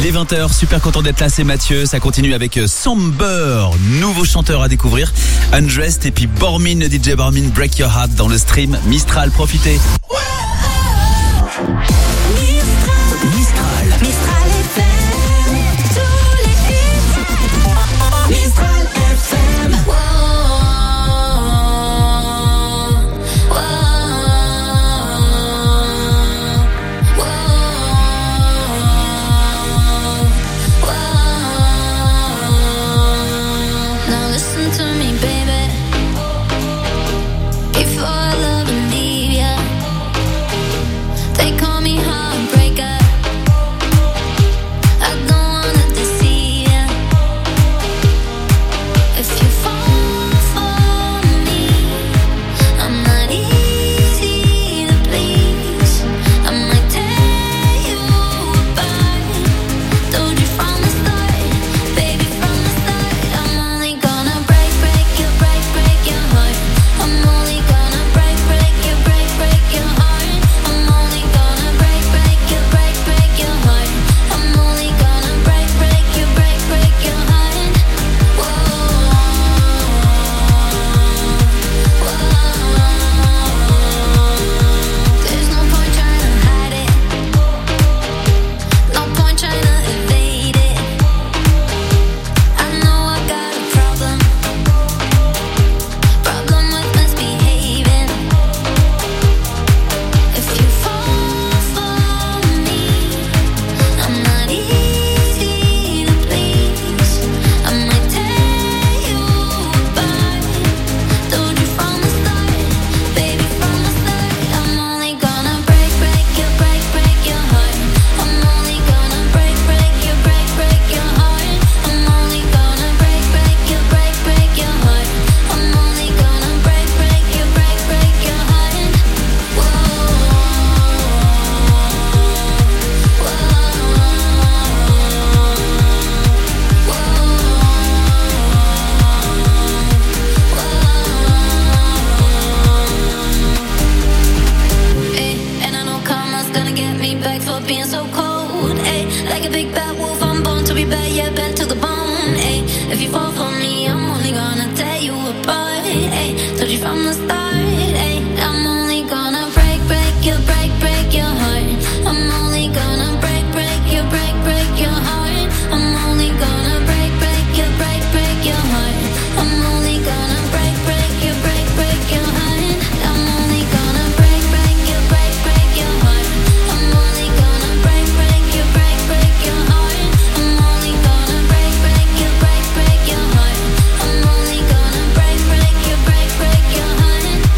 Les 20h, super content d'être là, c'est Mathieu. Ça continue avec Somber, nouveau chanteur à découvrir. Undressed et puis Bormin, DJ Bormin, Break Your Heart dans le stream Mistral. Profitez. Mistral. Mistral FM, tous les hits. Mistral FM. Now listen to me, baby. Before I love and leave ya, they call me heartbreaker. I don't wanna deceive ya. If you fall for me, I'm not easy to please. I might tear you apart. Told you from the start, baby, from the start. I'm only gonna break your heart. I'm only gonna break your heart. I'm only gonna break your heart. I'm only gonna break your heart. There's no point trying to hide it. No point trying to evade it. I know I got a problem with misbehaving. If you fall for me, I'm not easy to please. I might tear you apart. Told you from the start, baby, from the start. I'm only gonna break your heart. I'm only gonna break your heart. I'm only gonna break your heart. I'm only gonna break your heart. And I know karma's gonna get me back for being so cold. Like a big bad wolf, I'm born to be bad, yeah, bad to the bone. If you fall for me, I'm only gonna tear you apart. Told you from the start, I'm only gonna break your heart. I'm only gonna break your heart. I'm only gonna break your heart. I'm only gonna break your heart. I'm only gonna break your heart. I'm only gonna break your heart. I'm only gonna break your heart. I'm only gonna break your heart.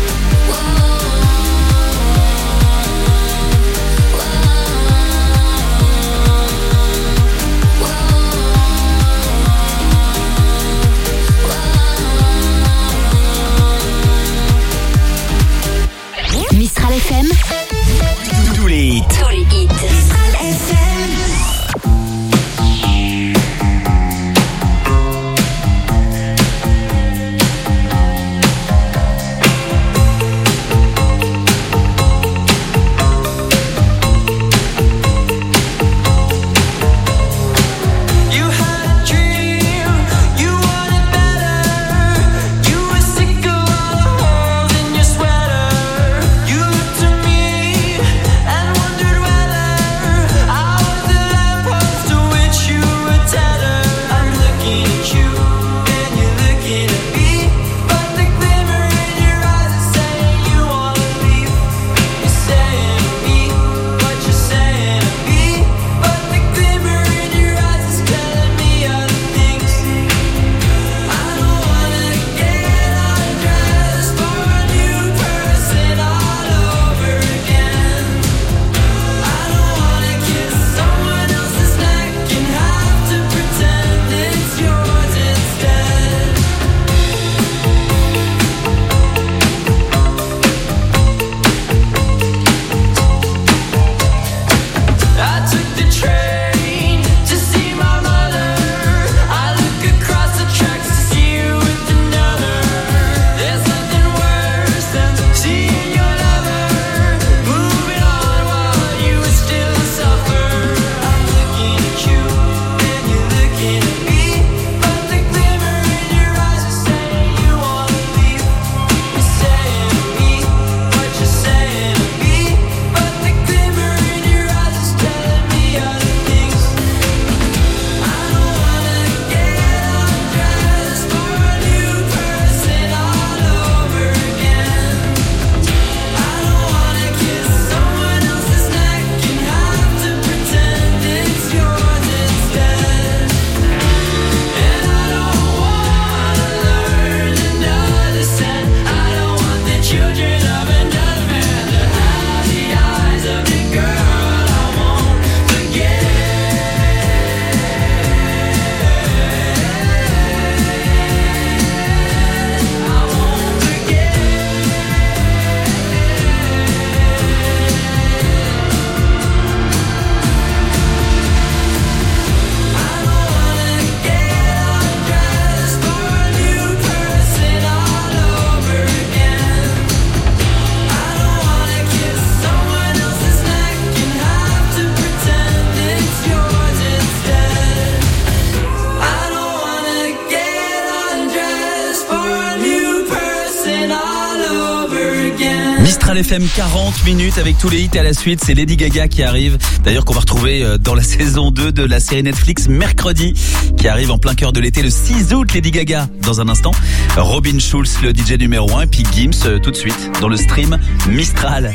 Mistral FM, 40 minutes avec tous les hits à la suite. C'est Lady Gaga qui arrive. D'ailleurs qu'on va retrouver dans la saison 2 de la série Netflix Mercredi, qui arrive en plein cœur de l'été le 6 août. Lady Gaga dans un instant. Robin Schulz, le DJ numéro 1. Et puis Gims tout de suite dans le stream Mistral.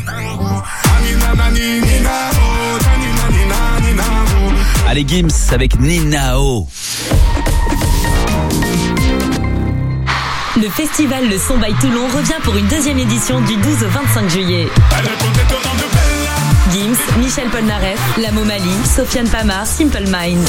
Allez Gims avec Ninao. Le festival Le Son by Toulon revient pour une deuxième édition du 12 au 25 juillet. Gims, Michel Polnareff, La Momali, Sofiane Pamar, Simple Minds.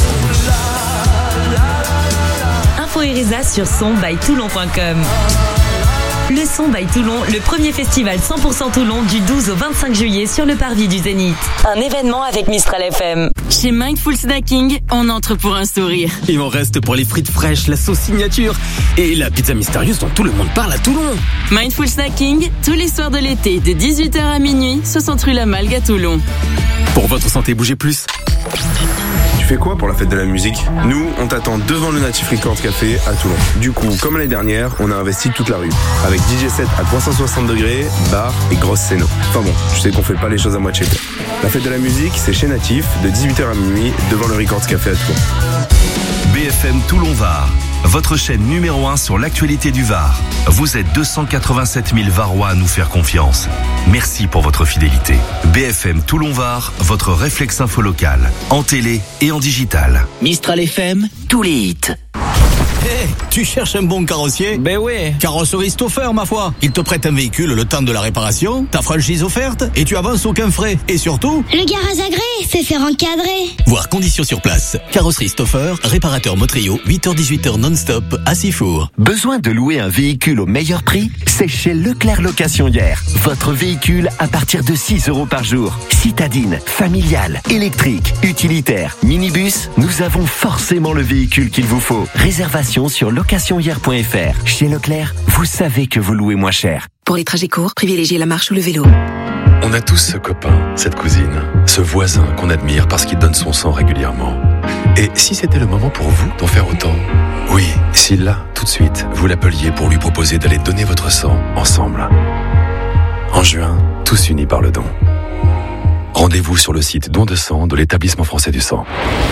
Info et Reza sur sonbytoulon.com. Le Son by Toulon, le premier festival 100% Toulon du 12 au 25 juillet sur le parvis du Zénith. Un événement avec Mistral FM. Chez Mindful Snacking, on entre pour un sourire. Il m'en reste pour les frites fraîches, la sauce signature et la pizza mystérieuse dont tout le monde parle à Toulon. Mindful Snacking, tous les soirs de l'été, de 18h à minuit, 60 rue La Malgue à Toulon. Pour votre santé, bougez plus. Tu fais quoi pour la fête de la musique? Nous, on t'attend devant le Natif Records Café à Toulon. Du coup, comme l'année dernière, on a investi toute la rue. Avec DJ set à 360 degrés, bar et grosse scéno. Enfin bon, je sais qu'on fait pas les choses à moitié. La fête de la musique, c'est chez Natif, de 18h à minuit, devant le Records Café à Toulon. BFM Toulon-Var, votre chaîne numéro 1 sur l'actualité du Var. Vous êtes 287 000 Varois à nous faire confiance. Merci pour votre fidélité. BFM Toulon-Var, votre réflexe info local, en télé et en digital. Mistral FM, tous les hits. Hey, tu cherches un bon carrossier? Ben ouais. Carrosserie Stoffer, ma foi. Il te prête un véhicule le temps de la réparation, ta franchise offerte et tu avances aucun frais. Et surtout, le garage agréé, c'est faire encadrer. Voir conditions sur place. Carrosserie Stoffer, réparateur Motrio, 8h-18h non-stop à Sifour. Besoin de louer un véhicule au meilleur prix? C'est chez Leclerc Location Hier. Votre véhicule à partir de 6 € par jour. Citadine, familial, électrique, utilitaire, minibus, nous avons forcément le véhicule qu'il vous faut. Réservation sur locationhier.fr. Chez Leclerc, vous savez que vous louez moins cher. Pour les trajets courts, privilégiez la marche ou le vélo. On a tous ce copain, cette cousine, ce voisin qu'on admire parce qu'il donne son sang régulièrement. Et si c'était le moment pour vous d'en faire autant? Oui, si là, tout de suite, vous l'appeliez pour lui proposer d'aller donner votre sang ensemble. En juin, tous unis par le don. Rendez-vous sur le site don de sang de l'Établissement français du sang.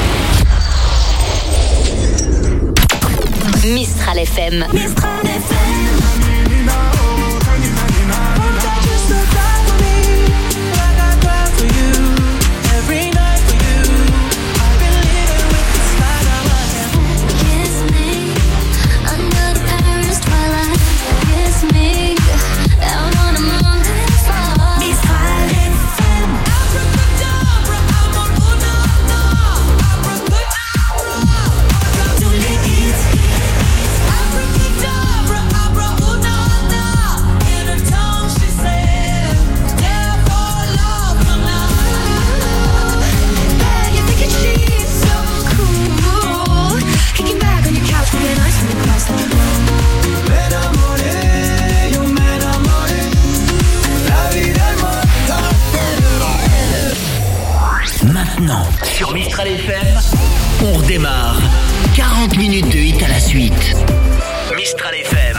Mistral FM. Mistral FM. Maintenant, sur Mistral FM, on redémarre. 40 minutes de hit à la suite. Mistral FM.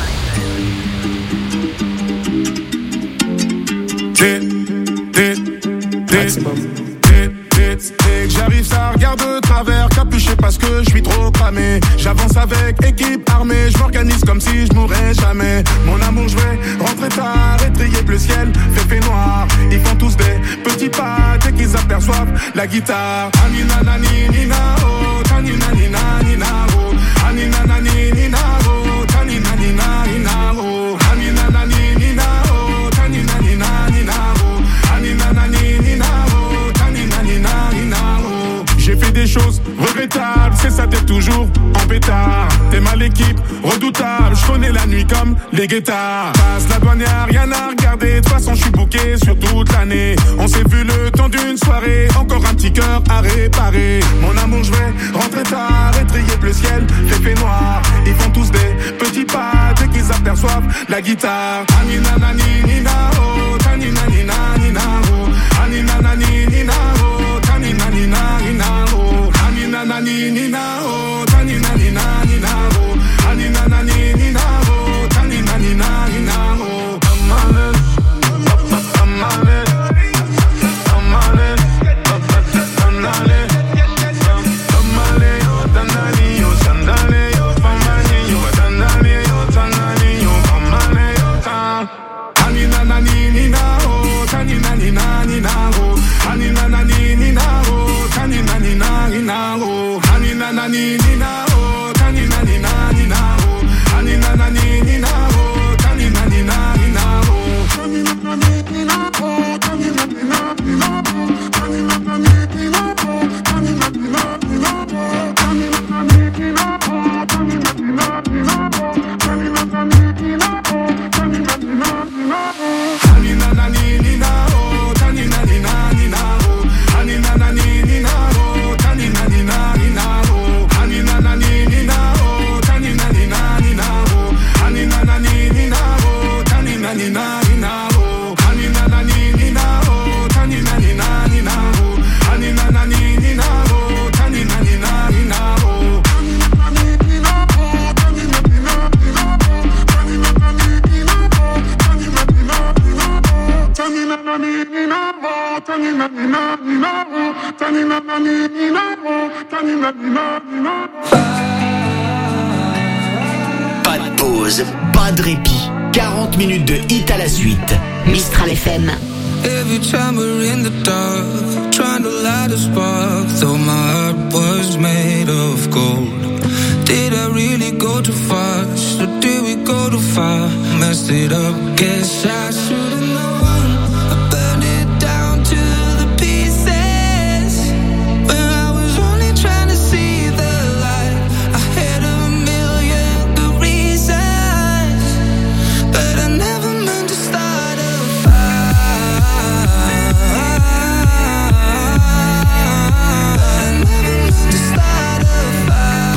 J'arrive, ça regarde de travers, capuché parce que je suis trop cramé. J'avance avec équipe armée, je m'organise comme si je mourrais jamais. Mon amour, je vais rentrer tard, étrier le ciel, fait noir. Ils font tous des petits pas dès qu'ils aperçoivent la guitare. Anina nani nina oh, tanina nina nina oh, anina nani nina oh, tanina nina nina oh, anina nani nina oh, tanina nina nina oh, anina nani nina oh, tanina nina nina oh. J'ai fait des choses regrettables, c'est ça, t'es toujours en pétard. T'es mal l'équipe, redoutable, je connais la nuit comme les guettards. Passe la douane, y'a rien à regarder, de toute façon je suis booké sur toute l'année. On s'est vu le temps d'une soirée, encore un petit cœur à réparer. Mon amour, je vais rentrer tard, étrier le ciel, fait noir. Ils font tous des petits pas dès qu'ils aperçoivent la guitare. Anina nani nina oh, tanina nina nina oh, anina nani nina oh, tanina nina nina oh, anina nani nina oh, tanina nina nina oh, anina nani nina oh, tanina nina nina oh. Pas de pause, pas de répit. 40 minutes de hit à la suite. Mistral FM. Every time we're in the dark, trying to light a spark, though my heart was made of gold. Did I really go too fast, or did we go too far? Messed it up, guess I should've known. I burned it down to the pieces, when I was only trying to see the light. I had a million good reasons, but I never meant to start a fire. I never meant to start a fire.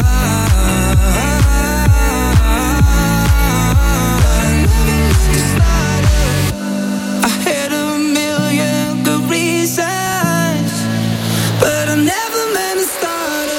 I had a million good reasons, but I never meant to start a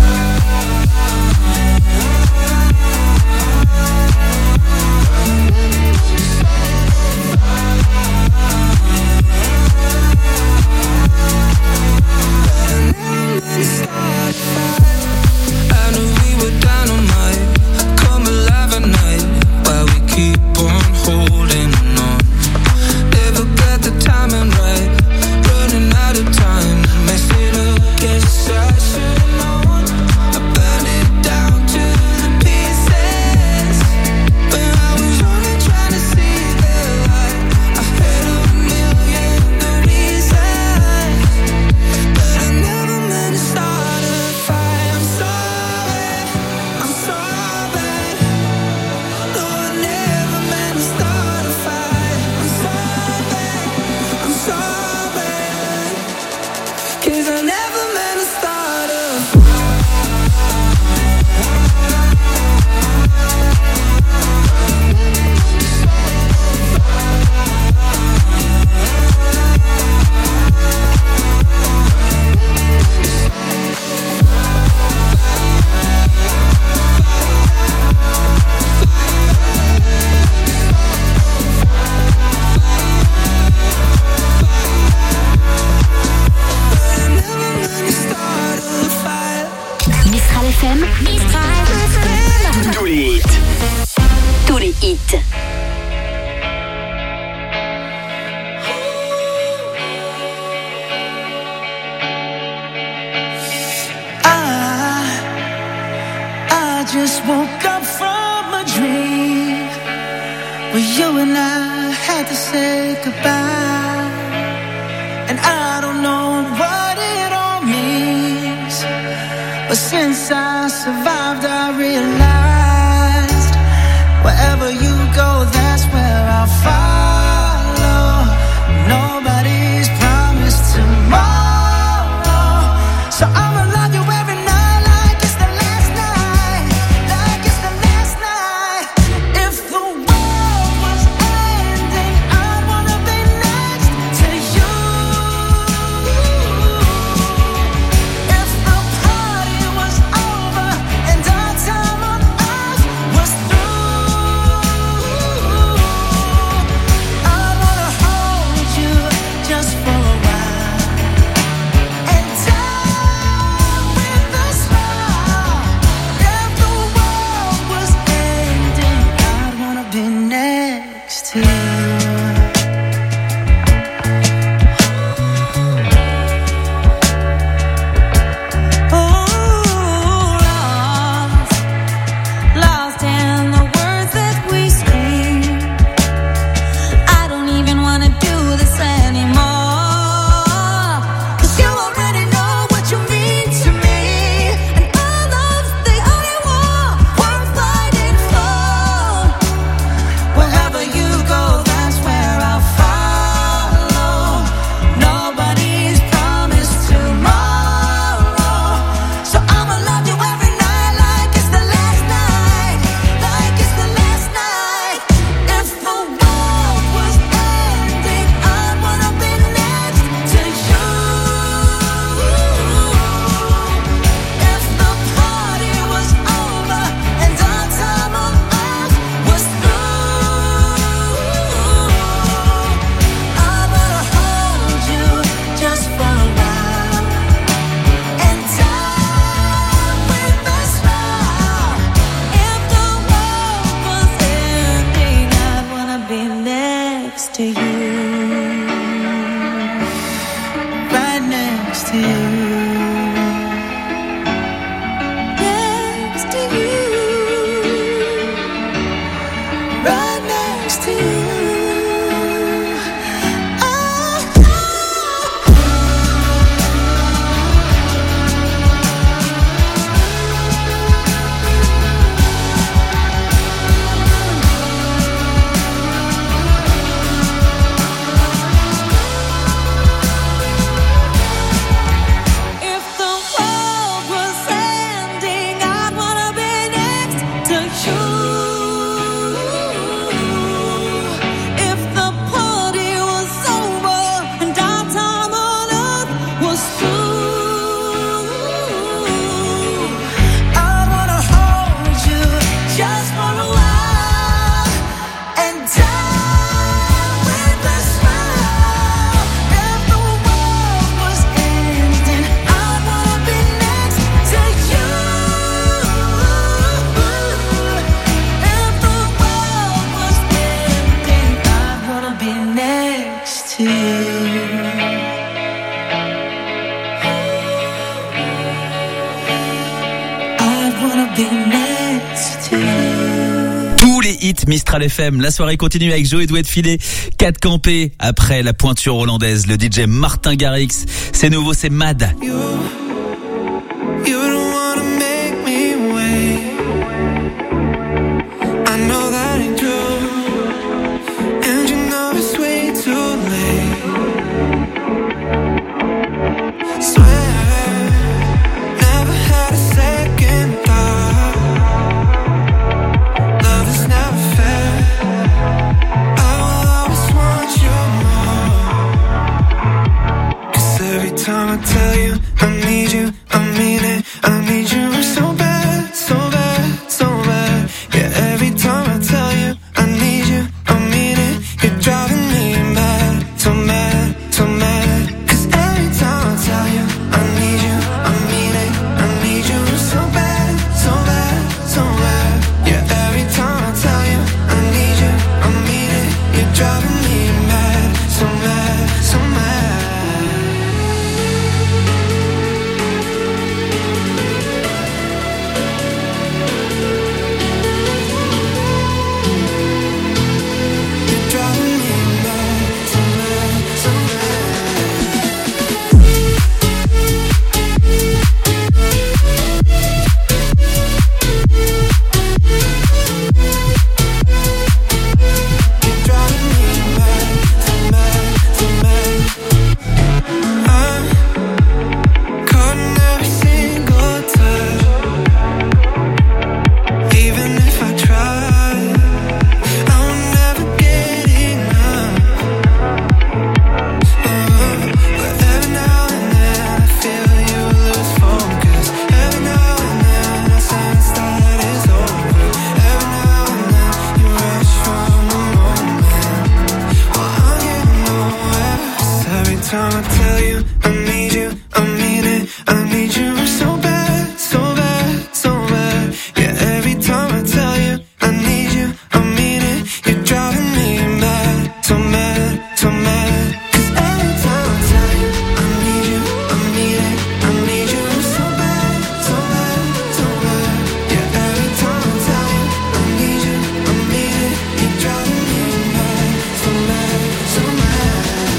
I knew we were dynamite, come alive at night, while we keep on holding on. Never got the timing right, running out of time, mess it up, guess I should've known. I burned it down to the pieces, when I was only trying to see the light. I had a million good reasons, but I never meant to start a fight. I'm sorry, I'm sorry. No, I never meant to start a fight. I'm sorry, 'cause I never meant to start a Mistral FM. Tous les hits. Tous les hits. I just woke up from a dream where you and I had to say goodbye, and I don't know what it all means, but since I survived I realized wherever you go, that's where I'll follow. Nobody's promised tomorrow, so I'ma love you every night like it's the last night, like it's the last night. If the world was ending, I'd wanna be next to you. If the party was over and our time on earth was through, next to you. Next to you. Right next to you. Mistral FM, la soirée continue avec Joey Douet de Filet, 4 campés après la pointure hollandaise, le DJ Martin Garrix. C'est nouveau, c'est Mad. Time I tell you I need you, I mean it. I need you so bad, so bad, so bad. Yeah, every time I tell you I need you, I mean it. You're driving me mad, so mad, so mad. 'Cause every time I tell you I need you, I mean it. I need you so bad, so bad, so bad. Yeah, every time I tell you I need you, I mean it. You're driving me mad, so mad, so mad. Time I tell you I need you, I mean it. I need you so bad, so bad, so bad. Yeah, every time I tell you I need you, I mean it. You're driving me mad, so mad, so mad. 'Cause every time I tell you I need you, I mean it. I need you so bad, so bad, so bad. Yeah, every time I tell you I need you, I mean it. You're driving me mad, so mad, so mad.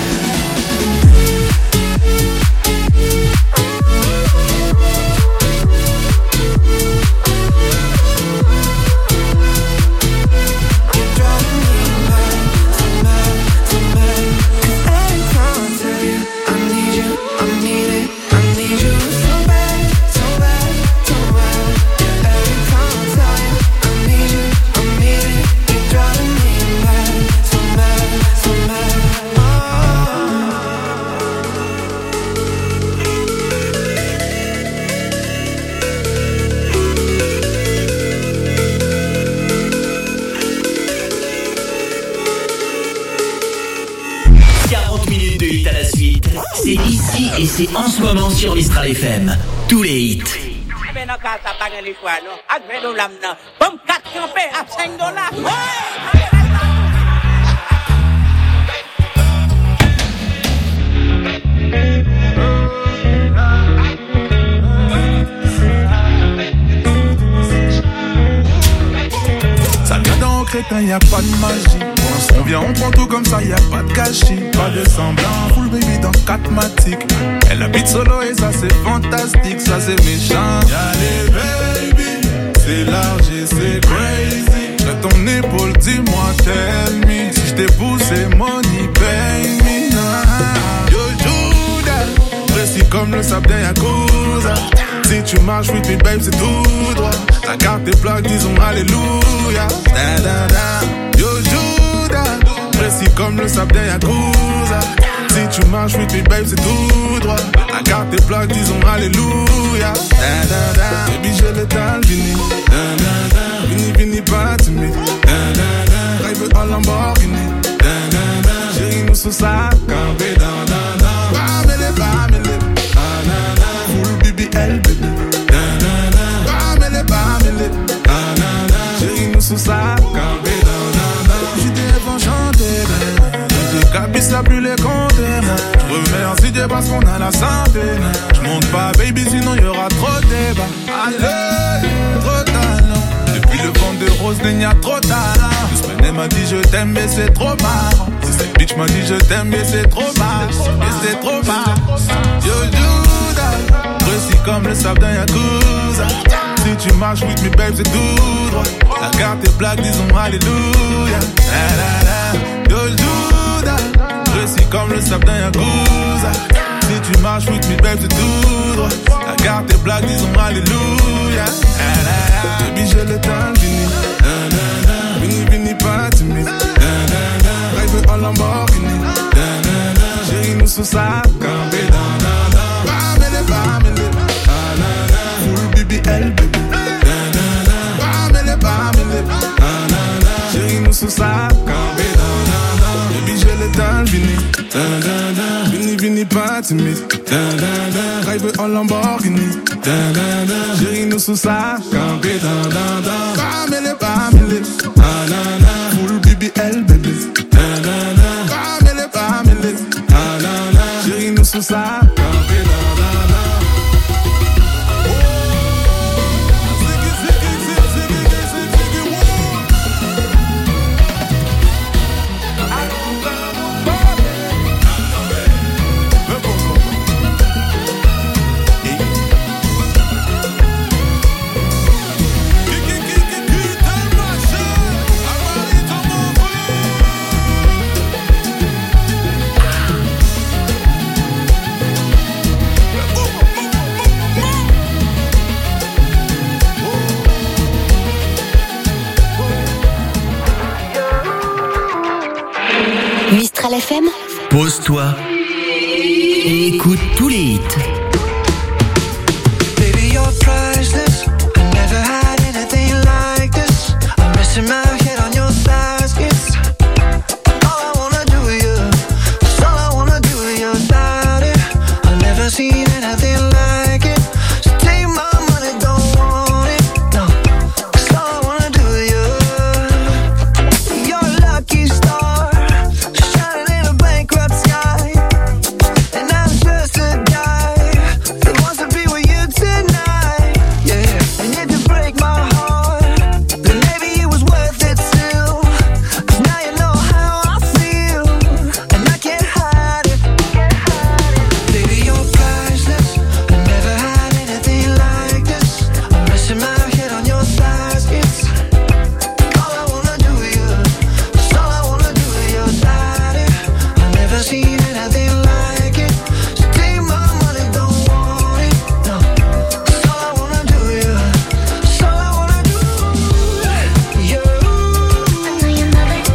C'est ici et c'est en ce moment sur Mistral FM. Tous les hits. rien, y a pas de magie. On vient, on prend tout comme ça, y a pas de gâchis. Pas de semblant, full baby dans 4 matiques. Elle habite solo et ça c'est fantastique, ça c'est méchant. Y'a les baby, c'est large et c'est crazy. De ton épaule, dis-moi, tell me. Si j't'épouse, c'est money, pay me. Yo, Judas, précis comme le sable d'un Yakuza. Si tu marches with me, babe, c'est tout droit. La carte est plaque, disons alléluia. Da, da, da. Yo, Judas, précis comme le sable d'un Yakuza. Si tu marches with me, babe, c'est tout droit. La carte est plaque, disons alléluia. Da, da, da. Baby, je l'étale, Vini. Da, da, da. Vini, Vini, pas timide. Da, da, da. Drive en Lamborghini. Da, da, da. Chérie, nous sous sa campé. Da, da, da. Bamele, bamele. Ah, da, da. Full BBL, baby. Da, da, da. Bamele, bamele. Ah, da, da. Chérie, nous sous sa campé. Da, da, da. J'étais enchanté, Cabis a plus les compter, je remercie Dieu parce qu'on a la santé. Je monte pas baby sinon y'aura trop de débats. Allez, trop talent. Depuis le vent de rose, il y a trop talent. Elle m'a dit je t'aime mais c'est trop marrant. Si cette bitch m'a dit je t'aime mais c'est trop marrant. Mais c'est trop marrant. Yo Judas, précis comme le sable d'un Yakuza. Si tu marches with me babe c'est tout droit. La carte est black disons alléluia. La la la. Yo Judas, précis comme le sable d'un Yakuza. Si tu marches with me babe c'est tout droit. La carte est black disons alléluia. La la la. Baby je l'éteins Vini. La la la. Vini Vini pas timide. La la la. Drive en Lamborghini. La la la. Chérie nous sous sa campé. La la la. Bamele bamele. La la la. Full BBL baby. La la la. Bamele bamele. La la la. Chérie nous sous sa campé. La la la. Baby je l'éteins Vini. La la la. Vini Vini pas timide. La la la. Drive en Lamborghini. La la la. Chérie nous sous sa campé. La la la. Bamele bamele. La la la. Full BBL baby. La la la. Bamele bamele. La la la. Chérie nous sous sa campé. La la la. Mistral FM. Pose-toi et écoute tous les hits. Baby, you're priceless. I never had anything like this. I'm missing my head on your baskets. All I wanna do is you. That's all I wanna do is your daddy. I've never seen anything like it. So take my money, don't want it. No, 'cause all I wanna do is you. You're a lucky star, shining in a bankrupt sky. And I'm just a guy that wants to be with you tonight. Yeah, and if you break my heart, then maybe it was worth it still. 'Cause now you know how I feel, and I can't hide it. Baby, you're priceless. I never had anything like this. I'm resting my head on your baskets. All I wanna do is you. That's all I wanna do is your daddy. I've never seen anything like it. So take my money, don't want it. No, that's all I wanna do is you. That's all I wanna do. You. I know you love it.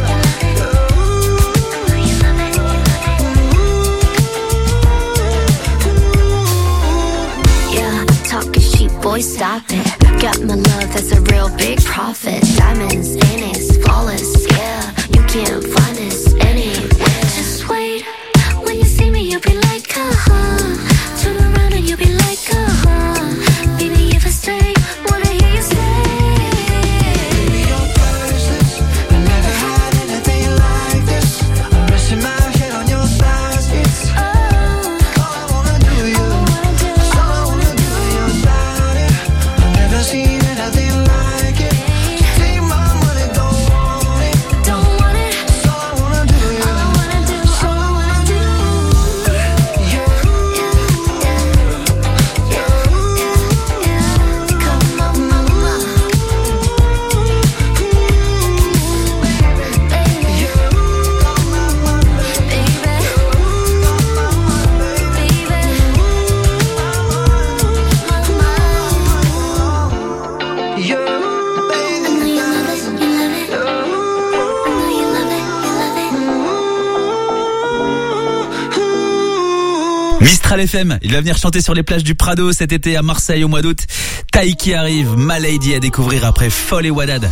Yeah, talking sheep, boy, stop it. Got my love, that's a real big profit. Diamonds in it, flawless, yeah. You can't find us anywhere. Just wait, when you see me, you'll be like, turn around and you'll be like, baby, if I stay, wanna hear you say. Baby, you're priceless. I never had anything like this. I'm resting my head on your baskets. All I wanna do is you. That's all I wanna do is your body. I've never seen anything like it. So take my money, don't want it. Mistral FM. Il va venir chanter sur les plages du Prado cet été à Marseille au mois d'août. Taï qui arrive, My Lady à découvrir après Folle et Wadad.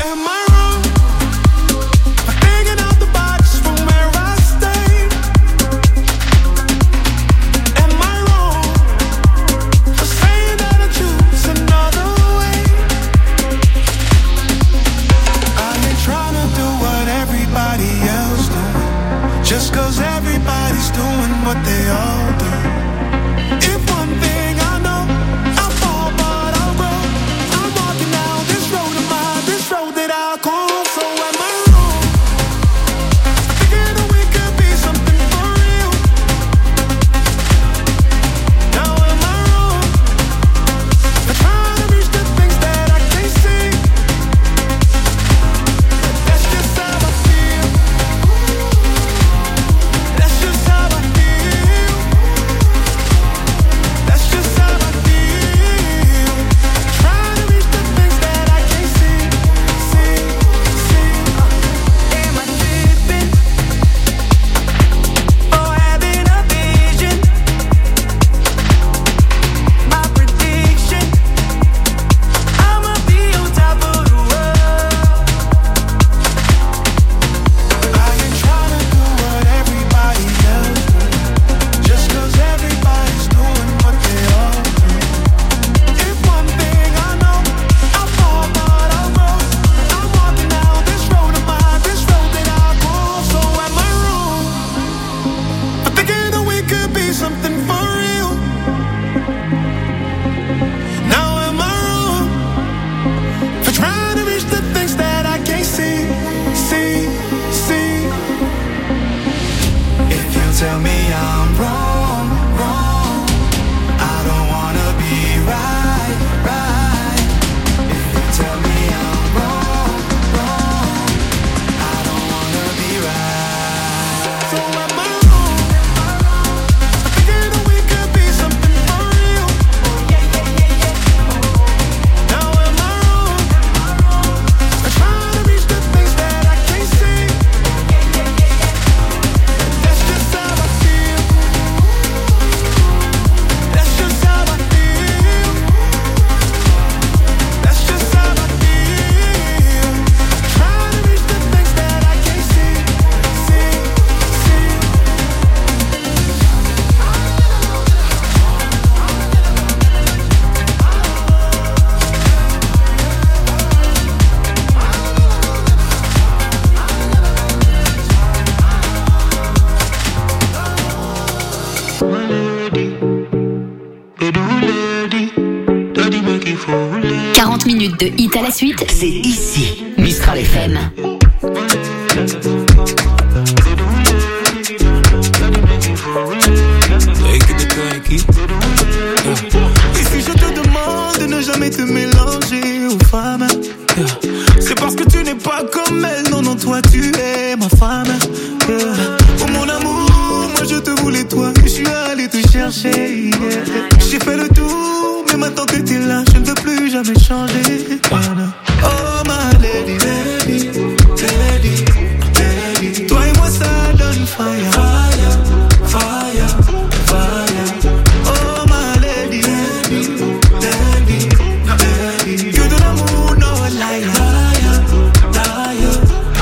Just cause everybody's doing what they all do. If one thing I know, I'll fall but I'll grow. I'm walking down this road of mine, this road that I'll call. So am I wrong? Thinking that we could be something for real. Now am I wrong? I'm trying to reach the things that I can't see. That's just how I feel. That's just how I feel. That's just how I feel. Trying to reach the things that I can't see. Am I tripping? Or having a vision? My prediction, I'ma be on top of the world. I ain't trying to do what everybody else does. Just cause everybody's doing what they all do. If one thing I know, I'll fall but I'll grow. I'm walking down this road of mine, this road that I call. So am I wrong for thinking that we could be something for real? Now am I wrong for trying to reach the things that I can't see? If you tell me I'm wrong, I don't wanna be right. If you tell me I'm wrong, I don't wanna be right. So am I wrong for thinking that we could be something for real? Now am I wrong for trying to reach the things that I can't see? That's just how I feel. That's just how I feel. That's just how I feel. Trying to reach the things that I can't see. 40 minutes de hit à la suite, c'est ici, Mistral FM. Et si je te demande de ne jamais te mélanger aux femmes, c'est parce que tu n'es pas comme elle. Non, non, toi tu es ma femme. Oh mon amour, moi je te voulais toi, je suis allé te chercher. J'ai fait le tour, mais maintenant que t'es là, je ne veux plus jamais changer. Oh ma lady, lady, lady, lady. Toi et moi ça donne fire, fire, fire, fire. Oh ma lady, lady, lady, lady. Que de l'amour, no lie, liar, liar,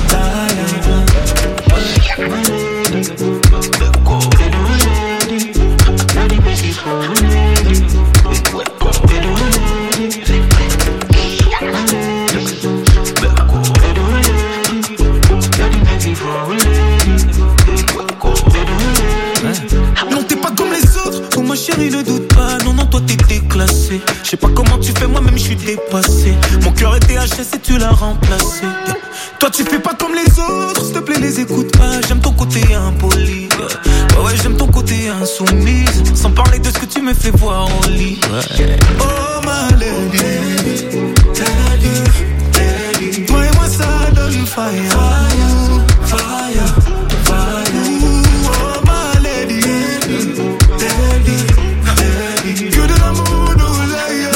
non, t'es pas comme les autres. Oh ma chérie, ne doute pas. Non, non, toi t'es déclassé. Je sais pas comment tu fais, moi-même je suis dépassé. Mon cœur était HS et tu l'as remplacé. Toi tu fais pas comme les autres, s'il te plaît les écoute pas. J'aime ton côté impoli. Ouais, j'aime ton côté insoumise. Sans parler de ce que tu me fais voir au lit. Oh ma lady, lady, lady. Toi et moi ça donne fire, fire, fire, fire. Oh ma lady, lady, lady. Que de l'amour nous l'aïe.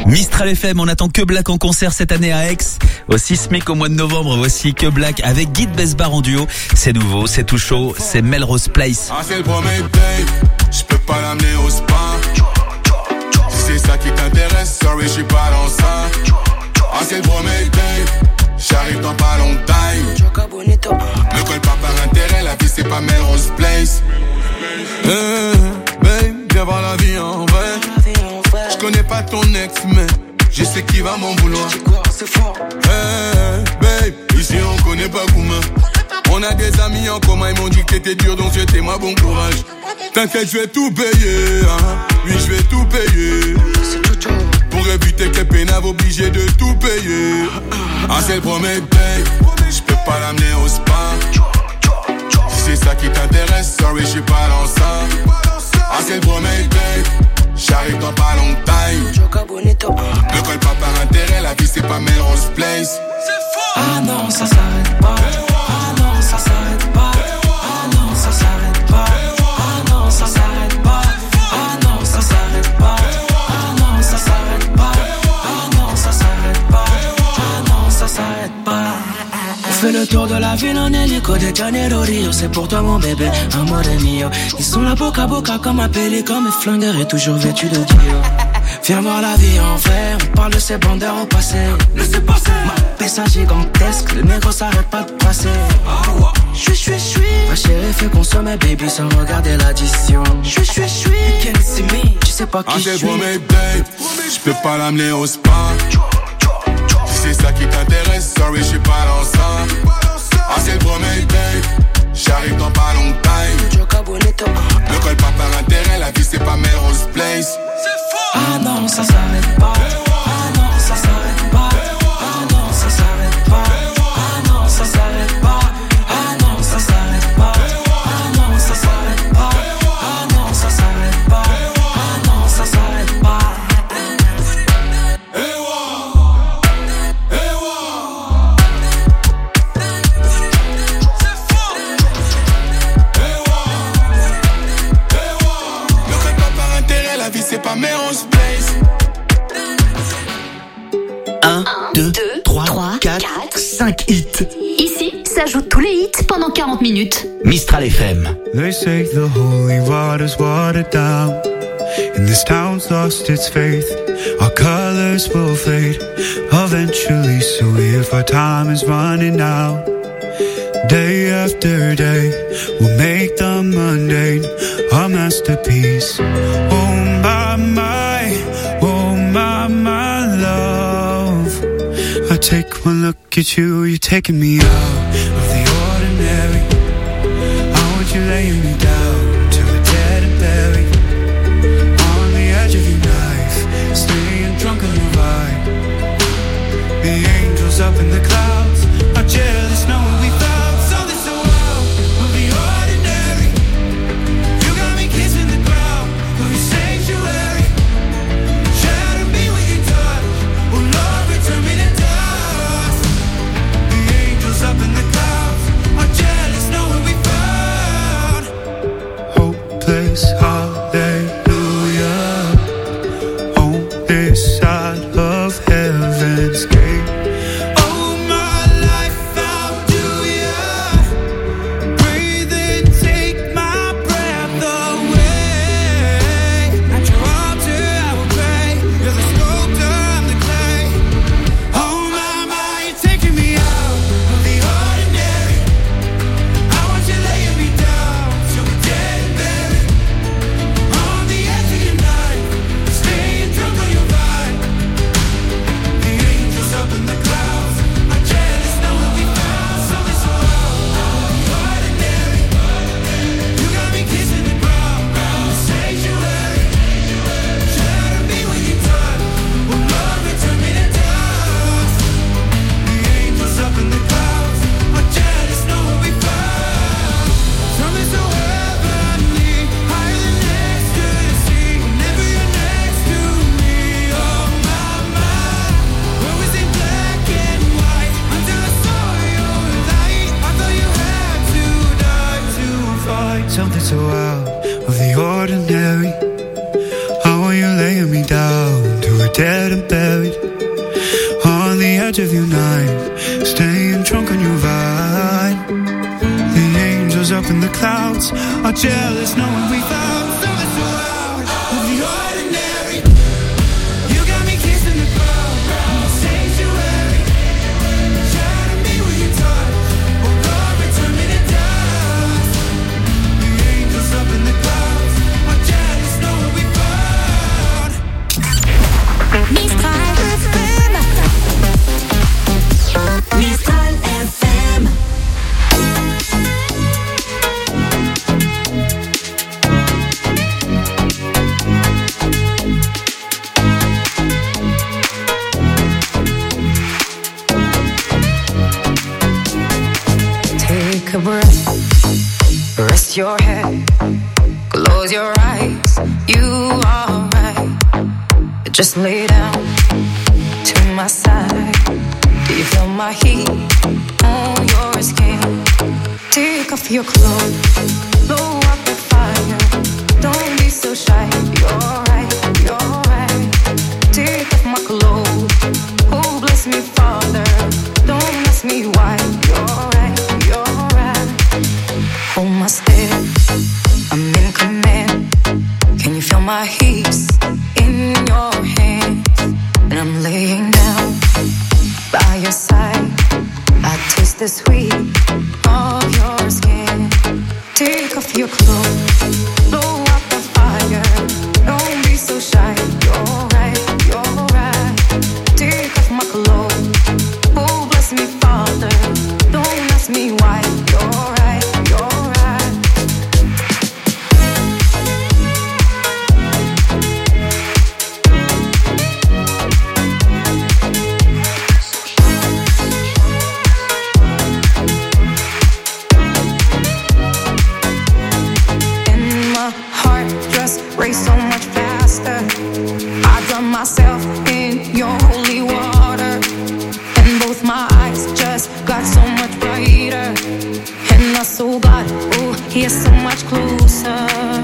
Mistral FM, on attend Que Black en concert cette année à Aix. Au 6 mai qu'au mois de novembre, voici Que Black avec Guy de Besbar en duo. C'est nouveau, c'est tout chaud, c'est Melrose Place. Ah, c'est le premier date, j'peux pas l'amener au spa. Si c'est ça qui t'intéresse, sorry, j'suis pas dans ça. Ah, c'est le premier date, j'arrive dans pas longtemps. Ne colle pas par intérêt, la vie c'est pas Melrose Place. Babe, viens voir la vie en vrai. J'connais pas ton ex, mais je sais qui va m'en vouloir. Babe, ici on connaît pas Gouma. On a des amis en commun, ils m'ont dit que t'étais dur, donc souhaitez-moi bon courage. T'inquiète, je vais tout payer, hein. Oui, je vais tout payer. Pour éviter que pénave obligé de tout payer. Ah, c'est le premier date, j'peux pas l'amener au spa. Si c'est ça qui t'intéresse, sorry, j'suis pas dans ça. Ah, c'est le premier date, j'arrive dans pas longtemps. Ne colle pas par intérêt, la vie c'est pas Melrose Place. Ah non, ça s'arrête pas. Ah non, ça s'arrête pas. Ah non, ça s'arrête pas. Ah non, ça s'arrête pas. Ah non, ça s'arrête pas. Ah non, ça s'arrête pas. Ah non, ça s'arrête pas. Ah non, ça s'arrête pas. On fait le tour de la ville en hélico de Janeiro Rio. C'est pour toi mon bébé, amore mio. Ils sont là boca à boca comme un pélican. Mes flingueurs est toujours vêtu de Dio. Viens voir la vie en vrai, on parle de ces bandeurs au passé. Laissez passer. Ma pessa gigantesque, le négro s'arrête pas de passer. Chui. Ma chérie fait consommer baby sans regarder l'addition. Chui. Tu sais pas qui je suis. Mes babe, j'peux pas l'amener au spa. Si c'est ça qui t'intéresse, sorry, j'suis pas dans ça. Ah, c'est le premier date, j'arrive dans pas longtemps. Ne colle pas par intérêt, la vie c'est pas Melrose Place. Ah non, ça s'arrête pas. Ah non, ça s'arrête pas. Ah non, ça s'arrête pas. Ah non, ça s'arrête pas. Ah non, ça s'arrête pas. Ah non, ça s'arrête pas. Ah non, ça s'arrête pas. Ah non, ça s'arrête pas. Ne colle pas par intérêt, la vie c'est pas Melrose Place. 1, 2, 3, 4, 5 hits. Ici, s'ajoutent tous les hits pendant 40 minutes. Mistral FM. They say the holy water's watered down, and this town's lost its faith. Our colors will fade eventually, so if our time is running out, day after day, we'll make the mundane a masterpiece. Oh my love, I take one look at you, you're taking me out of the ordinary. I want you laying me down to a dead and buried, on the edge of your knife, staying drunk on your vibe. The angels up in the clouds are jealous knowing we found something so out of the ordinary. You got me kissing the ground of your sanctuary. Shatter me with your touch, oh Lord, return me to dust. The angels up in the clouds are jealous knowing we found hopeless hallelujah on this side of heaven's gate. Oh my life, how do you breathe and take my breath away? At your altar I will pray, you're the sculptor, I'm the clay. Oh my, you're taking me out of the ordinary. I want you laying me down till we're dead and buried, on the edge of your knife, staying drunk on your vibe. The angels up in the clouds are jealous knowing we found something so out of the ordinary. You got me kissing the ground, the sanctuary. Shatter me with your touch, oh Lord, return me to dust. The angels up in the clouds are jealous knowing we found something so heavenly, higher than ecstasy. Whenever you're next to me, oh my, when we sing black and white, until I saw your light, I thought you had to die to fight something so out of the ordinary. How are you laying me down to a dead and buried? up in the clouds are jealous knowing we found something so out of the ordinary. You got me kissing the ground, sanctuary. Shine me with your touch, oh God, return me to dust. The angels up in the clouds are jealous knowing we found Mistral FM. Mistral FM. Take a breath, rest your head, close your eyes, you are right. Just lay down to my side. Do you feel my heat on your skin? Take off your clothes, blow up the fire. Don't be so shy, you're right, you're right. Take off my clothes, oh bless me Father. Don't ask me why, you're right, you're right. Hold my step, I'm in command. Can you feel my heat in your hands? And I'm laying down by your side. I taste the sweet of your skin. Take off your clothes, blow up the fire. Don't be so shy, you're right, you're right. Take off my clothes, oh bless me Father. Don't ask me why, you're right, you're right. And my heart just raced so much faster. I drown myself in your holy water, and both my eyes just got so much brighter. And I saw God, oh, He is so much closer.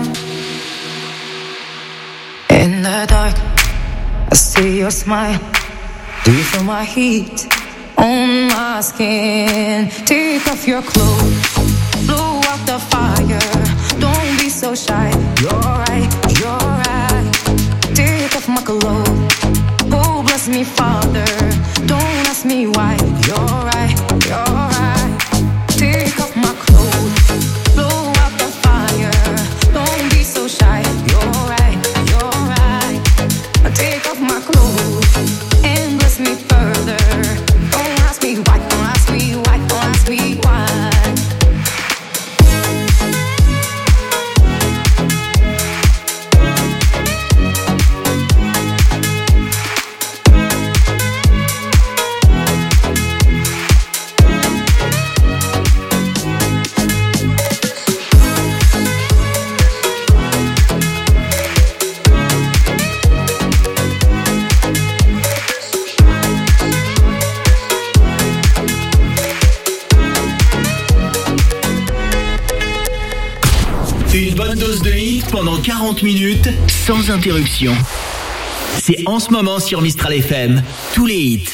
In the dark, I see your smile. Do you feel my heat on my skin? Take off your clothes, blow up the fire. Don't be so shy, you're right, you're right. Take off my clothes, oh bless me Father. Don't ask me why, you're right, you're right. Take off my clothes, blow up the fire. Don't be so shy, you're right, you're right. Take off my clothes and bless me further. Don't ask me why, don't ask me why, don't ask me why. Une bonne dose de hit pendant 40 minutes sans interruption. C'est en ce moment sur Mistral FM, tous les hits.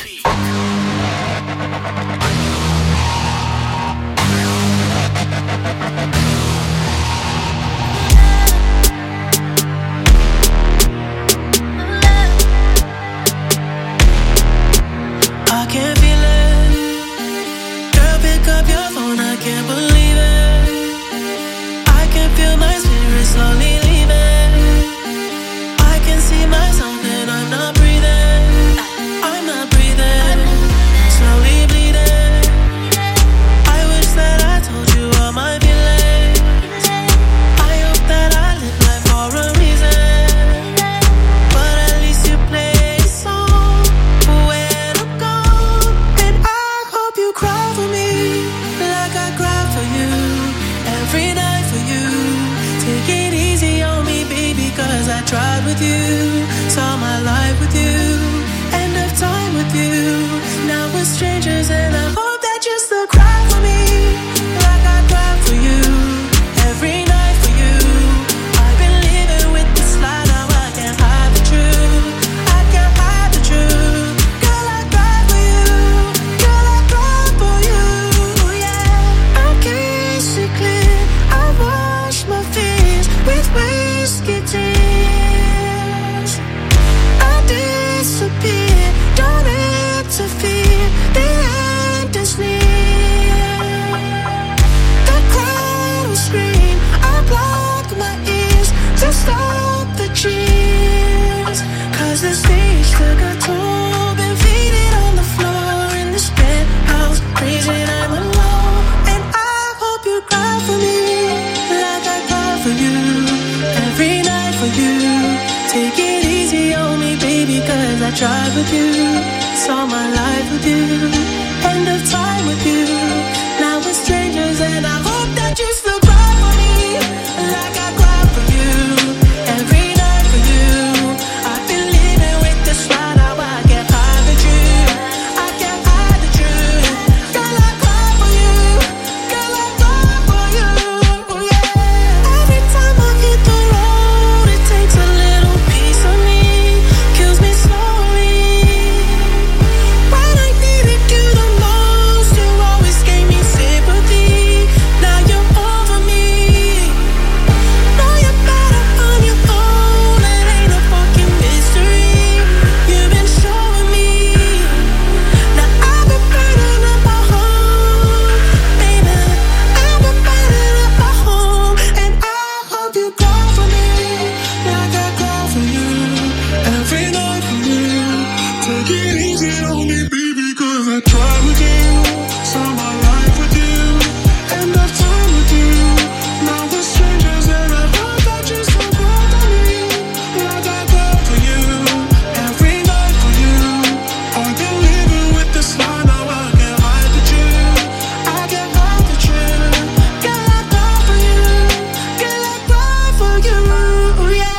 I can't feel it. Girl, pick up your phone, I can't believe it. I can feel my spirit slowly leaving. I can see myself and I'm not breathing. I'm not breathing. Slowly bleeding. I wish that I told you all my feelings. I hope that I live life for a reason. But at least you play a song for when I'm gone. And I hope you cry for me like I cry for you every night for you. Take it easy on me, baby, cause I tried with you. Saw my life with you, end of time with you. Now we're strangers and I hope that you still cry for me like I cry for you every night for you. I've been living with this lie, now I can't hide the truth. I can't hide the truth. Girl, I cry for you. Girl, I cry for you. Yeah, I can see clear. drive with you, saw my life with you, end of time with you. Now we're strangers and I hope that you still cry for me, like I cry for you, every night for you. I've been living with this lie, now I can't hide the truth, I can't hide the truth. Girl, I cry for you, girl, I cry for you, yeah. Every time I hit the road, it takes a little piece of me, kills me slowly. When I needed you the most, you always gave me sympathy. Now you're over me. Now you're better on your own. It ain't a fucking mystery. You've been showing me. Now I've been burning up my home, baby. I've been burning up my home, and I hope you go for me, like I go for you, every night for you. Take it easy on me, baby, 'cause I try with you, saw my life with you, end of time with you. Now we're strangers and I hope that you still go for me, like I go for you, every night for you. I've been living with this lie, now I can't hide the truth, I can't hide the truth. Girl, I go for you, girl, I cry for you, yeah.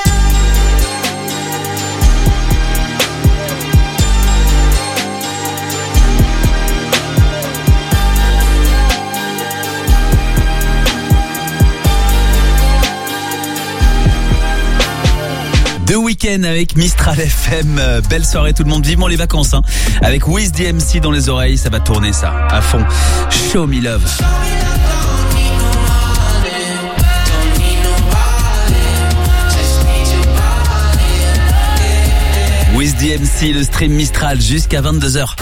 The Weeknd avec Mistral FM. Belle soirée tout le monde, vivement les vacances, hein. Avec Wiz DMC dans les oreilles, ça va tourner ça, à fond. Show me love. Wiz DMC, le stream Mistral jusqu'à 22h.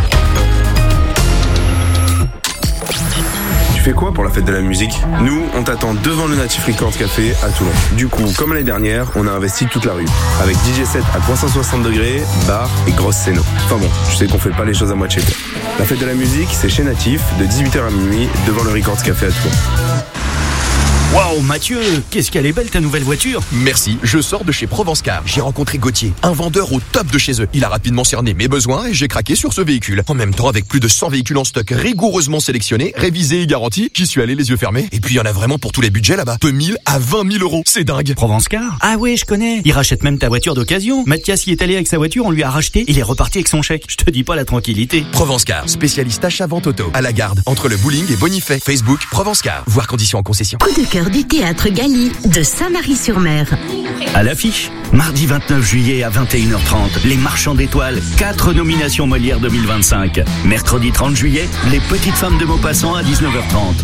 Tu fais quoi pour la fête de la musique? Nous, on t'attend devant le Natif Records Café à Toulon. Du coup, comme l'année dernière, on a investi toute la rue. Avec DJ set à 360 degrés, bar et grosse scéno. Enfin bon, je sais qu'on fait pas les choses à moitié. La fête de la musique, c'est chez Natif, de 18h à minuit, devant le Records Café à Toulon. Waouh, Mathieu, qu'est-ce qu'elle est belle ta nouvelle voiture. Merci, je sors de chez Provence Car. J'ai rencontré Gauthier, un vendeur au top de chez eux. Il a rapidement cerné mes besoins et j'ai craqué sur ce véhicule. En même temps, avec plus de 100 véhicules en stock rigoureusement sélectionnés, révisés et garantis, j'y suis allé les yeux fermés. Et puis il y en a vraiment pour tous les budgets là-bas. De 1000 à 20 000 euros, c'est dingue. Provence Car? Ah ouais, je connais. Il rachète même ta voiture d'occasion. Mathias y est allé avec sa voiture, on lui a racheté, il est reparti avec son chèque. Je te dis pas la tranquillité. Provence Car, spécialiste achat-vente auto. À la Garde, entre le bowling et Bonifay. Facebook, Provence Car. Voir conditions en concession. Coup de cœur du théâtre Gali de Saint-Marie-sur-Mer. À l'affiche, mardi 29 juillet à 21h30, Les Marchands d'étoiles, 4 nominations Molière 2025. Mercredi 30 juillet, Les Petites Femmes de Maupassant à 19h30.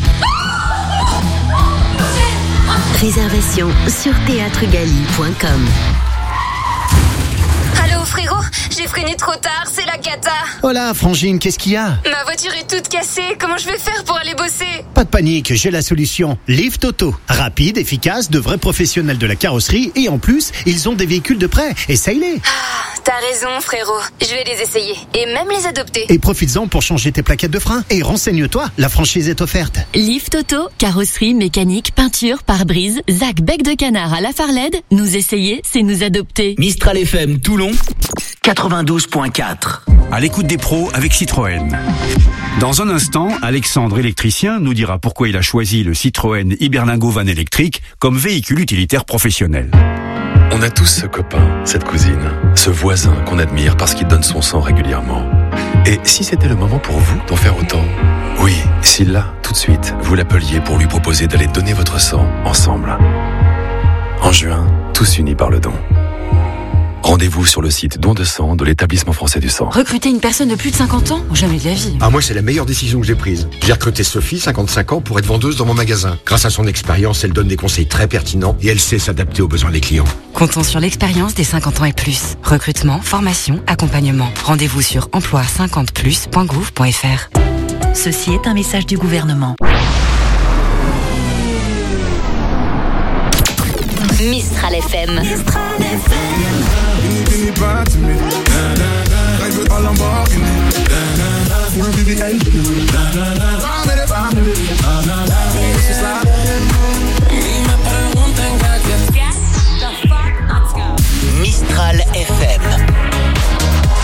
Réservation sur théâtregali.com. Allô frérot, j'ai freiné trop tard, c'est la cata. Oh là, Frangine, qu'est-ce qu'il y a? Ma voiture est toute cassée, comment je vais faire pour aller bosser? Pas de panique, j'ai la solution. Lift Auto. Rapide, efficace, de vrais professionnels de la carrosserie et en plus, ils ont des véhicules de prêt. Essaye-les. T'as raison frérot, je vais les essayer et même les adopter. Et profites-en pour changer tes plaquettes de frein. Et renseigne-toi, la franchise est offerte. Lift Auto, carrosserie, mécanique, peinture, pare-brise, Zach bec de canard à la Farled. Nous essayer, c'est nous adopter. Mistral FM Toulon 92.4. À l'écoute des pros avec Citroën. Dans un instant, Alexandre, électricien, nous dira pourquoi il a choisi le Citroën Iberlingo Van électrique comme véhicule utilitaire professionnel. On a tous ce copain, cette cousine, ce voisin qu'on admire parce qu'il donne son sang régulièrement. Et si c'était le moment pour vous d'en faire autant? Oui, si là, tout de suite, vous l'appeliez pour lui proposer d'aller donner votre sang ensemble. En juin, tous unis par le don. Rendez-vous sur le site Don de sang de l'établissement français du sang. Recruter une personne de plus de 50 ans? Jamais de la vie. Ah, moi, c'est la meilleure décision que j'ai prise. J'ai recruté Sophie, 55 ans, pour être vendeuse dans mon magasin. Grâce à son expérience, elle donne des conseils très pertinents et elle sait s'adapter aux besoins des clients. Comptons sur l'expérience des 50 ans et plus. Recrutement, formation, accompagnement. Rendez-vous sur emploi50plus.gouv.fr. Ceci est un message du gouvernement. Mistral FM. Mistral FM. Mistral FM.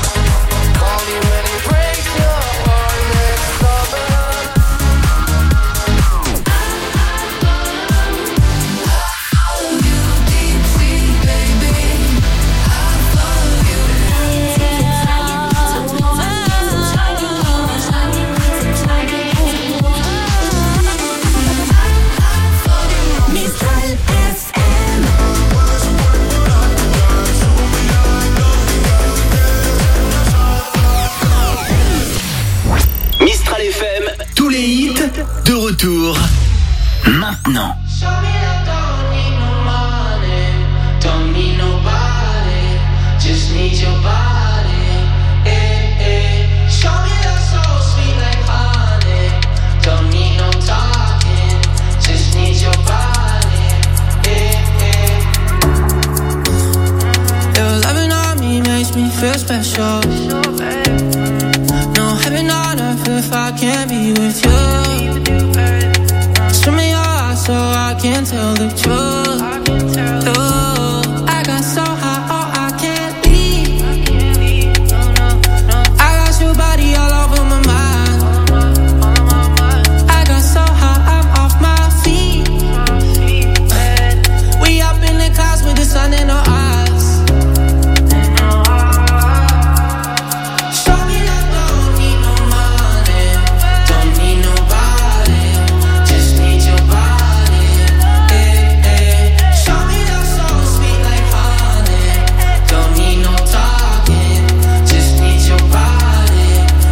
maintenant. Don't need nobody, just need your body. Show me that soul sweet like honey. Don't need no talking, just need your body. Your loving on me makes me feel special. No heaven on earth if I can't be with you. Show me your eyes so I can tell the truth. I got so high, oh I can't leave. I got your body all over my mind. I got so high, I'm off my feet. We up in the clouds with the sun in our eyes. Show me that don't need no money, don't need nobody, just need your body. Show me that soul sweet like honey. Don't need no talking, just need your body.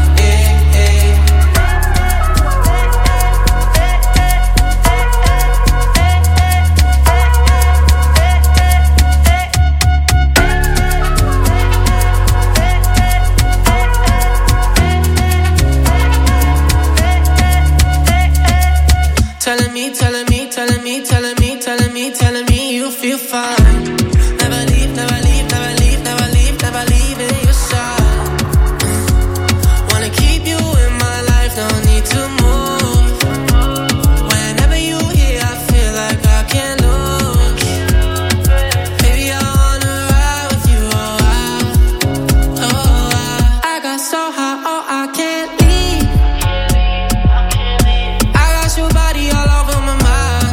Telling me, telling me, telling me, telling me, telling me, telling me you feel fine. Never leave, never leave, never leave, never leave, never leaving your side. Wanna keep you in my life, no need to move. Whenever you here, I feel like I can't lose. Baby, I wanna ride with you, I got so high, oh I can't leave. I got your body all over my mind.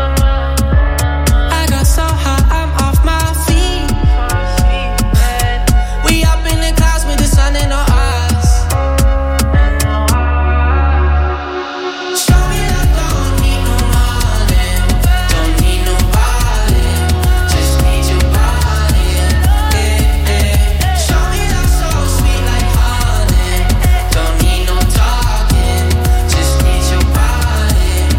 I got so high, I'm off my feet. We up in the clouds with the sun in our eyes. Show me that don't need no money, don't need nobody, just need your body. Show me that soul sweet like honey. Don't need no talking, just need your body.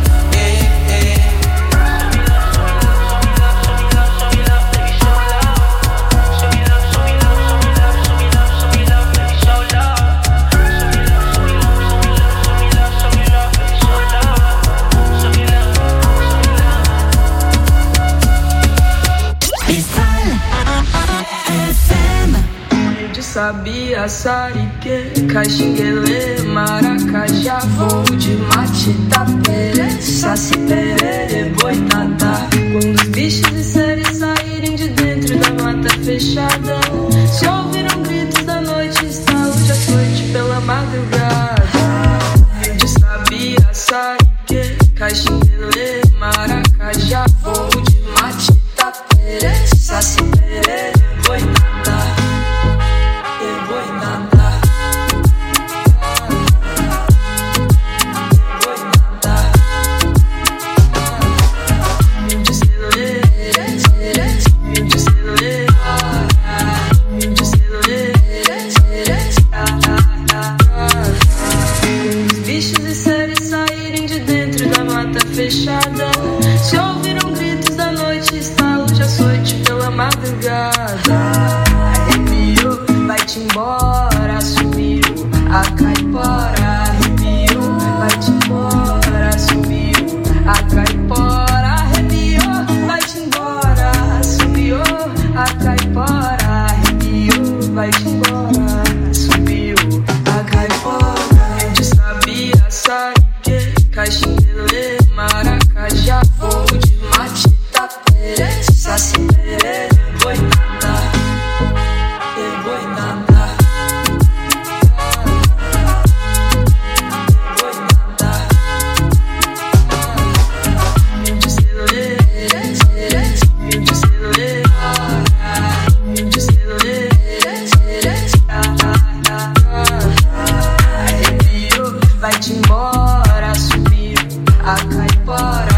De sabia, sarique, caxinguele, maracajá, voo de mate, tapere, saci, perere, boitatá. Quando os bichos e seres saírem de dentro da mata fechada, se ouviram gritos da noite, estalo de açoite pela madrugada. De sabia, sarique, caxinguele, maracajá, voo de mate, tapere, saci, perere, boitatá. Fechada, se ouviram gritos da noite, estalo de açoite pela madrugada. Arrepiou, vai-te embora, sumiu a caipora. Arrepiou, vai-te embora, sumiu a caipora. Arrepiou, vai-te embora, sumiu a caipora. Arrepiou, vai-te embora, sumiu a caipora. De sabia, sarique, caxinguele, maracajá, voo de mate, tapere, saci, perere, boitatá, boitatá, boitatá. De celulê, de celulê, de celulê, arrepiou, vai-te embora, sumiu a caipora.